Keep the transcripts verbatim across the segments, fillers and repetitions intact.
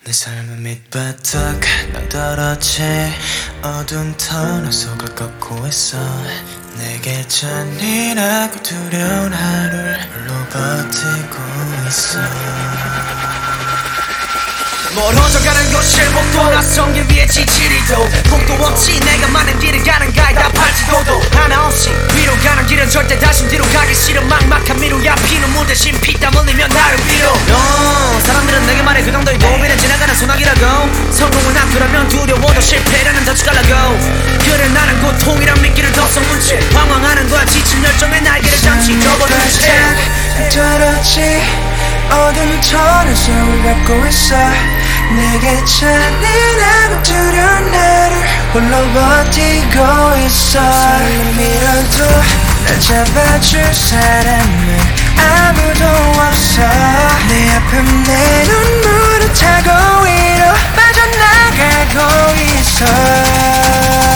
내 삶은 밑바닥 낭떠러지 어두운 터널 속을 걷고 있어. 내게 잔인하고 두려운 하루를 홀로 버티고 있어. 멀어져가는 곳을 목도 낯선 길 위에 지치리도 폭도 없이 내가 많은 길을 가는 가이다 발치고도 하나 없이 위로 가는 길은 절대 다시 뒤로 가기 싫어. 막막한 미로야 피눈물 대신 피땀 흘리면 나를 빌어. 너 사람들은 내게 말해 그 정도의 고비는 지나가는 소나기라고. 성공은 안 그러면 두려워도 실패라는 덫이 깔라고. 그래 나는 고통이란 미끼를 더 섞은 채 방황하는 거야. 지친 열정의 날개를 잠시 접어둔 채 떨어지 어둠 터널 속을 걷고 있어. 내게 잔인하고 두려운 나를 홀로 버티고 있어. 손을 밀어도 날 잡아줄 사람은 아무도 없어. 내 아픔 내 눈물을 타고 위로 빠져나가고 있어.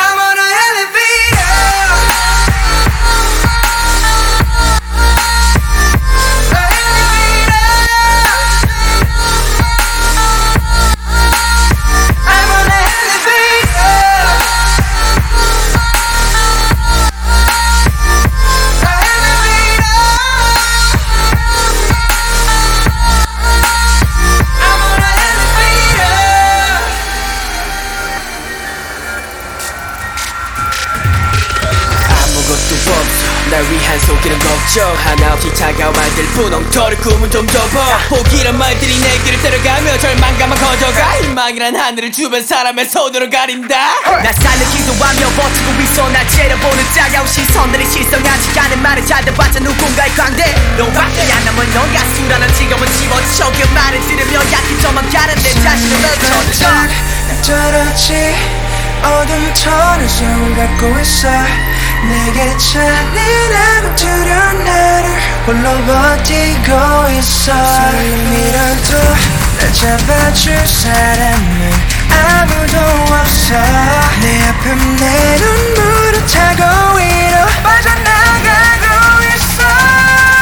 날 위한 속이는 걱정 하나 없이 차가워만들 뿐. 엉터리 꿈은 좀 접어. 포기란 말들이 내 길을 데려가며 절망감만 커져가. 희망이란 하늘을 주변 사람의 손으로 가린다. 날 살리기도 하며 버티고 있어. 날 째려보는 차가운 시선들이 실성하지 않은 말을 잘 들어봤자 누군가의 광대. 너밖에 안 남은 너가 수라는 지금은 집어쳐. 그 말을 들으며 약해져만 가는 내 자신을 넓혀져. 떨어지 어둠 터널 속을 걷고 있어. 내게 잔인하고 두려운 나를 홀로 버티고 있어. 손을 밀어도 날 잡아줄 사람은 아무도 없어. 내 아픔 내 눈물을 타고 위로 빠져나가고 있어.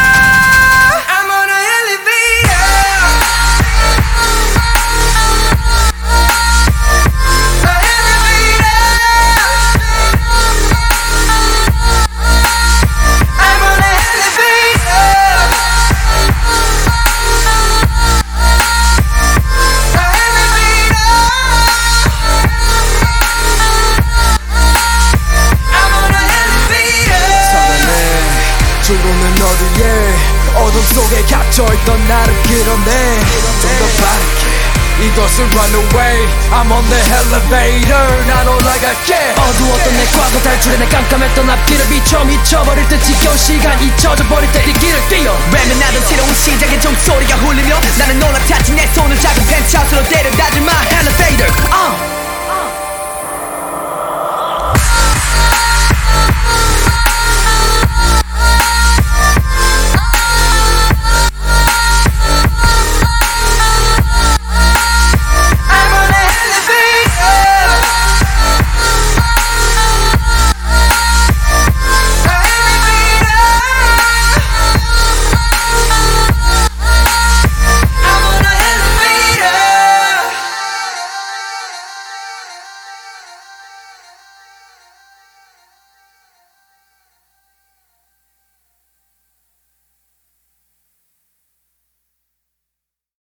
주로는 어디에 어둠 속에 갇혀있던 나를 끌어내. 좀 더 빠르게 이것을 run away. I'm on the elevator. 난 올라갈게. 어두웠던 내 과거 탈출해. 내 깜깜했던 앞길을 비춰 미쳐버릴 듯 지겨운 시간 잊혀져 버릴 때 이 길을 뛰어. 외면하던 새로운 시작의 종소리가 울리며 나는